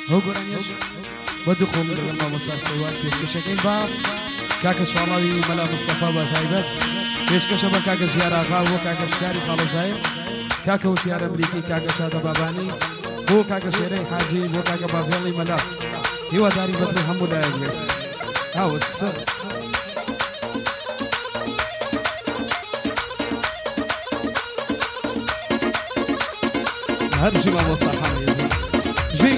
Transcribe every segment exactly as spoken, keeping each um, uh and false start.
هو قرانيش ودخول لما مساس سوار كيف كشكين باب كاكا شعراوي ملا مصطفى بثايبت كيف كشبا كاكا زيارة غاو كاكا شكاري خالص هاي كاكا وسيارة أمريكي كاكا شادة باباني هو كاكا شيري حاجي هو كاكا بافيلي ملا هو داري بدري حمو لا يقول هاو السر هذا شو ما وصل حالي زين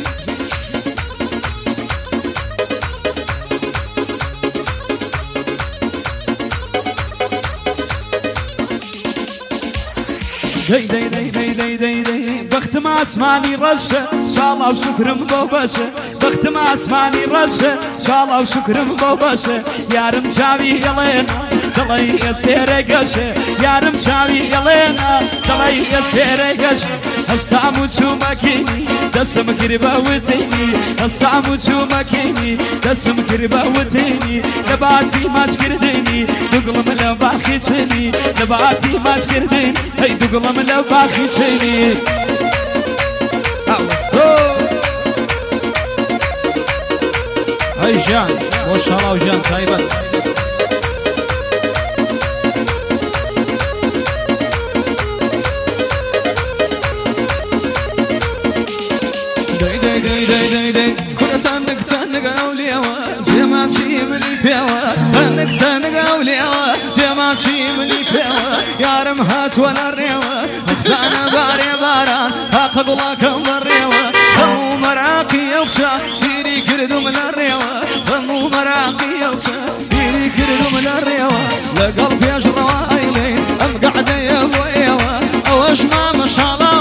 دي دي دي دي دي دي دي بخت ما اسماني رشة ان شاء الله وشكر مبوبشة بخت ما اسماني رشة ان شاء الله وشكر مبوبشة يا رم شاوي يلينا دلي يا سيري قشة يا رم شاوي يلينا دلي يا سيري قشة هستعمل شو مكيني دسم كربا وتيني هستعمل شو مكيني دسم كربا وتيني نباتي ما شكرديني دقلم لو باخي شني نباتي ما شكرديني هي دقلم لو باخي شني هاي جان ما شاء الله وجان طيبت داي داي داي داي داي كل تنك تنك أولياء جمال شي مني بيوا تنك تنك أولياء جمال شي مني بيوا يا رمهات ولا الريوا اخدانا باري باران هاقب الله كم الريوا فمو مراقي يوشا فيني كردو من الريوا فمو مراقي يوشا فيني كردو من الريوا لقلب يجروا ايلين ام قاعدة يبويوا اوش ما ما شاء الله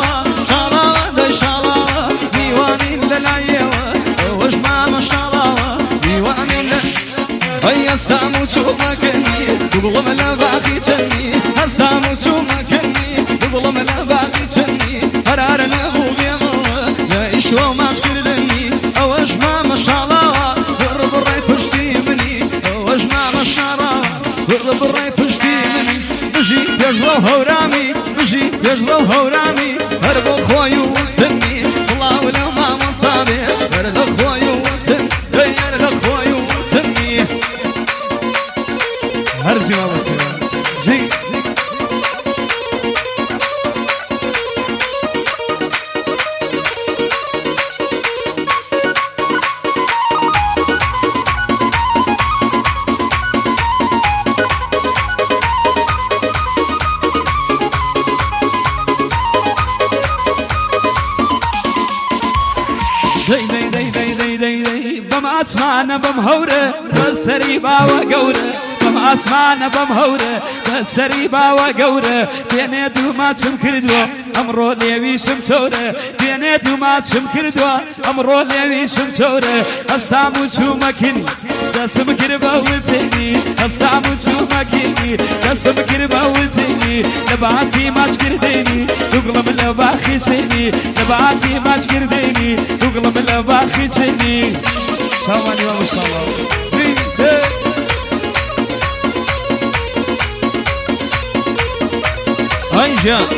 هستعمل شو مكاني تظلم لا باقي جني هستعمل شو مكاني تظلم لا باقي جني قرارنا مو بيمو يعيش وما شكرني اوش ما ما شاء الله ضرب الري فشتي مني اوش ما ما شاء الله ضرب الري فشتي مني بجي يجلو هورامي بجي يجلو هورامي هرب خوي وتني صلاة ولا ما مصابي هرب خوي وتني هرب خوي وتني هرجي ما بصير جي داي داي داي داي داي داي بم اسمعنا بمهورة بسريبا وقورة بم اسمعنا بمهورة بسريبا وقورة بيني دوما تشم كردوا امرو ليوي شمتورة بيني دوما تشم كردوا امرو ليوي شمتورة استعمل شو مكيني دسم كربا وتيني استعمل شو مكيني دسم كربا وتيني نباتي ما شكرديني تقلم لو باخي شيني نباتي ما شكرديني تقلم لو باخي شيني سواني ومصالة هاي جان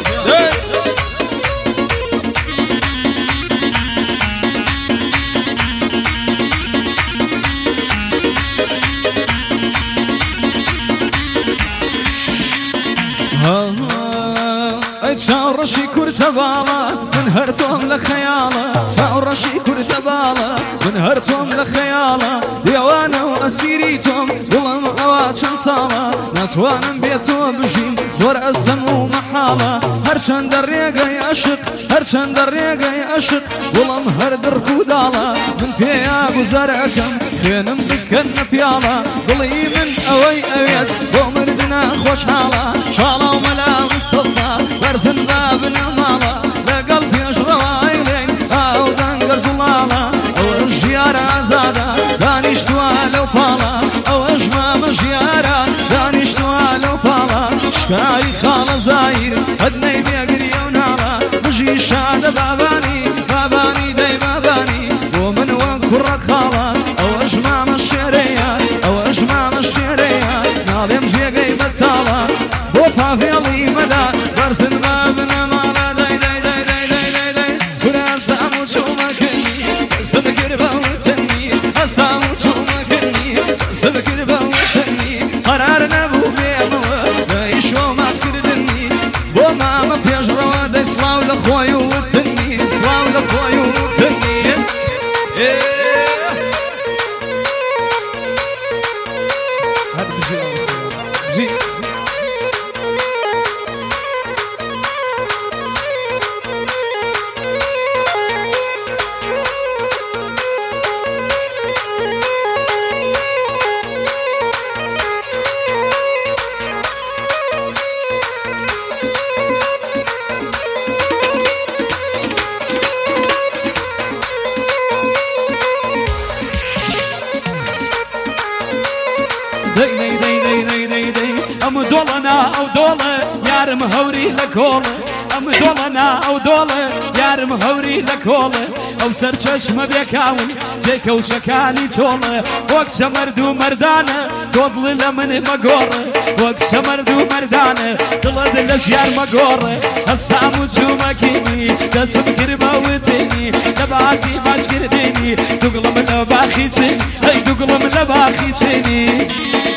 شاور رشي كرت بالا من هرتهم لخياله شاور رشي كرت بالا من هرتهم لخياله ديوانا واسيريتهم ظلم اواتشن صاله نتوانم بيتو بجيم زور الزمو محاله هرشان دريقا يعشق هرشان دريقا يعشق ظلم هر دركو داله من فيا بزرعكم خينم بكن بياله ظلي من اوي اويت ومردنا خوش حاله شاله وملا مستضفى برزن بابنا مالا لقلب يجرى عينين او دنقر زلالا او الجيارة زادا دانشتوا لو بالا او اجمام جيارة دانشتوا لو بالا شكاي خال زاير هدني بيقري ونالا مجي شاد باباني باباني داي باباني ومن وكر خالا او اجمام الشرية او اجمام الشرية نالم جيقي بتالا بوفا في اللي مدى برسن بابنا مالا داي داي لخوي وتني سلام لخوي وتني هذا بجي بجي دي دي دي دي دي دي ام دولنا او دولة يارم هوري لكولة ام دولنا او دولة يارم هوري لكولة او سر چشم بيكاون جيكا وشكالي تولة وقت مردو مردانة دوضل لمن مقورة وقت مردو مردانة دلد الاشيار مقورة هستامو جومكيني دسم كربا وتيني نبعاتي باش كرديني دقلم لباخي تيني هاي دقلم لباخي تيني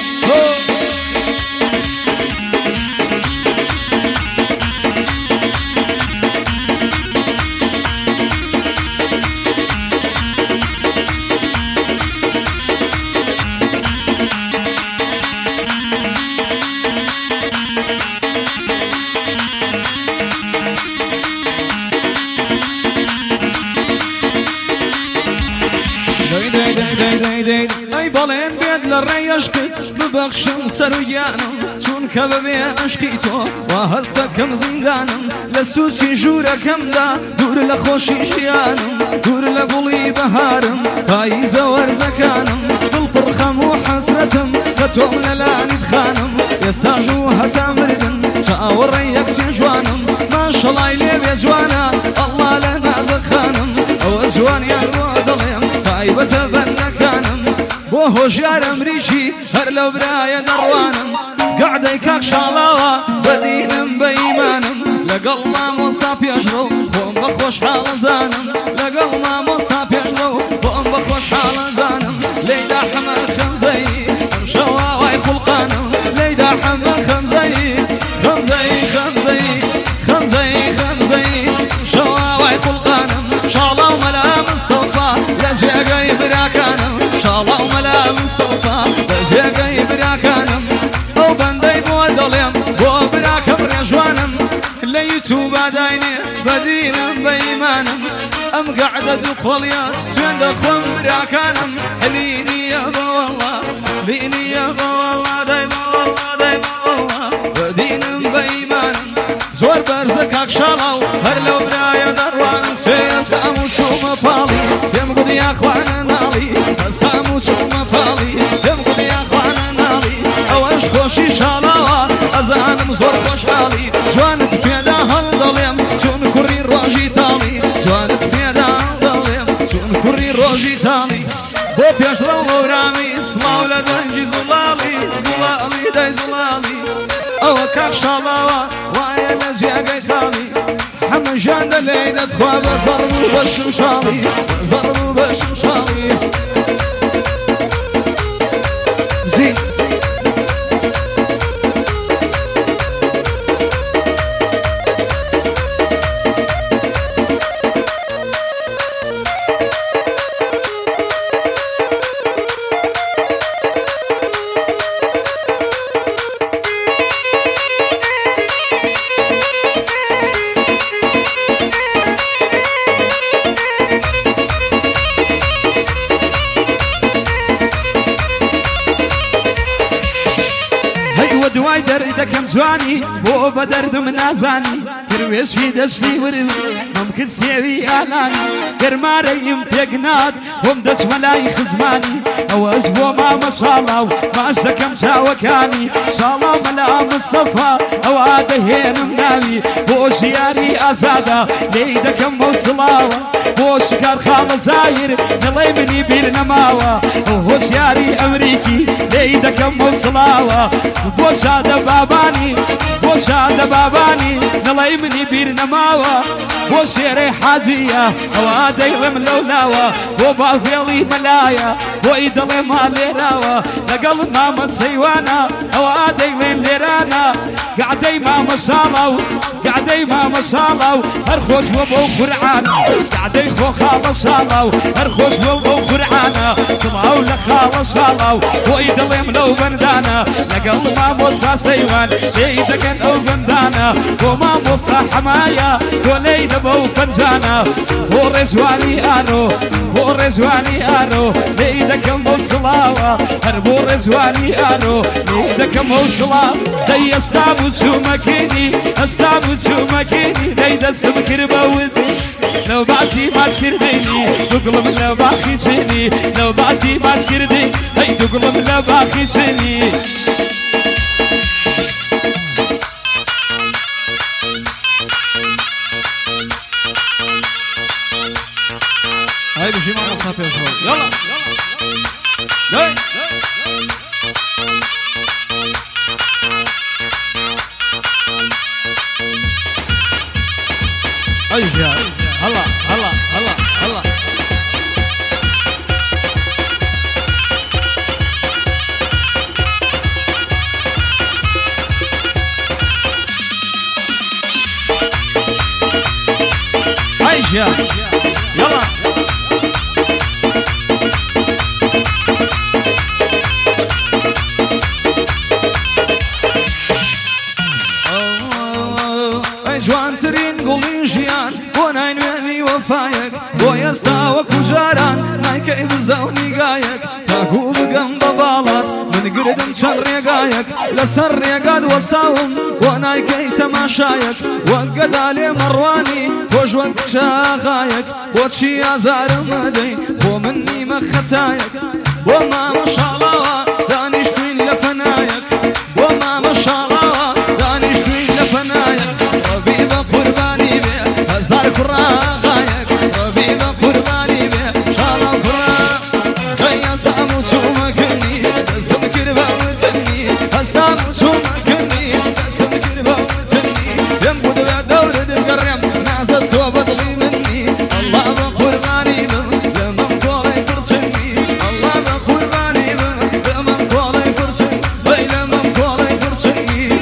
اي بالين بيد للريش كت ببخشم سرويانم چون كببي عشقيتو وهستكم زندانم لسوسي جورا كم دا دور لخوشي جيانم دور لقولي بهارم فايزة ورزكانم بالفرخم وحسرتم لتوم للاني تخانم يستاجوها تامردن شاور ريك سجوانم ما شاء الله يليب يا جوانا الله لنا زخانم او زوان يا الوضليم طيبة بنكانم بوهو جارم ريشي هر لو برايا دروانم قاعدة كاك شالاوة بدينم بإيمانم لقل ما مصاب يجرو خوم بخوش حال زانم لقل ما مصاب يجرو خوم بخوش حال زانم ليدا حمد خمزي مشوا واي خلقانم ليدا حمد خمزي خمزي خمزي خمزي خمزي مشوا واي خلقانم شالا وملا مصطفى يا جاقاي براكانم شالا وملا مصطفى يا جاقاي براكانم او بندي بودليم بو براكم رجوانم ليتو بعديني بدينم بإيمانم ام قاعدة دخول يا جند اخوان براكانم ليني يا والله ليني يا والله دايما والله دايما والله بدينم بإيمانم زور برزكاك شالاو هر لو برايا دروانم سيسامو شوم فالي يم قد يا اخوانا نالي استامو شوم فالي يم قد يا اخوانا نالي اوش خوشي شالاوا ازانم زور خوش حالي جوانت بيدا هالضليم شون كوري روجي تالي جوانت بيدا هالضليم شون كوري روجي تالي بو بيشرو ورامي اسمعوا لدنجي زلالي زلالي داي زلالي او كاك شالاوا وايا نزياقي خالي حمد جان دليلة خواب ضربوا بالشمشالي ضربوا بالشمشالي زين دواي درد كم جواني بو بدرد من نازاني كرويش في دشتي ورم ممكن سيوي اعلاني كرماريم بيقناد هم دش ملاي خزماني او اجبو ما ما شاء الله ما اشتكم شاوكاني شاء الله ملا مصطفى او هذا هين مناوي بو شياري ازادا ليدكم موصلاوه بو شكار خام زاير نلاي مني بير نماوه بو شياري امريكي ليدكم موصلاوه بو شاد باباني بو شاد باباني نلاي مني بير نماوه بو شيري حاجيه او هذا يلم لولاوه بو بافيلي ملايا بو ايدلي ماليراوه لقل ماما سيوانا او هذا يلم ليرانا قاعدي ماما شالاو قعدي ما مصالو هرخوش وبو قرعان قعدي خو خالص صالو هرخوش وبو قرعان صلاو لخالص صالو ويد الليم لو بندانا لقل ما مصا سيوان ليدك او بندانا وما مصا حمايا وليد بو فنجانا ورزواني انو ورزواني انو ليدك مصلاوة هربو رزواني انو ليدك مصلاوة دي استعبو شو مكيني استعبو شو مكيني دي السمكر بودي لو بعتي ما تكرديني تقلب لو باخي سني لو بعتي ما تكردي هي تقلب لو باخي سني هاي بشي ما نصنف يا شباب يلا يلا هاي هلا هلا هلا هلا عايشة يلا جوان ترين قولين جيان وناين ويني وفايك ويستاوك وجاران ناي كيف زوني قايك تاكو بقم ببالات من قردم شن ريقايك لسر ريقاد وستاهم وناي كي تماشايك وقد علي مرواني وش وقت شاغايك وتشي ازار مدين ومني مختايك وما ما شاء الله دانيش توين لفنايك وما ما شاء الله دانيش توين لفنايك ربيبة قرباني بيه هزار كراغايك ربيبة قرباني بيه شالا كراغ هيا سامو شو مكني دسم كربا وتني هستامو شو مكني دسم كربا وتني ينبود بدور دقرم ناس التوبة تغي مني الله بقرباني بيه لمن قولي كرشني الله بقرباني بيه لمن قولي كرشني بي لمن قولي كرشني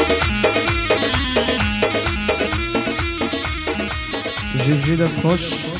جيب جي دست خوش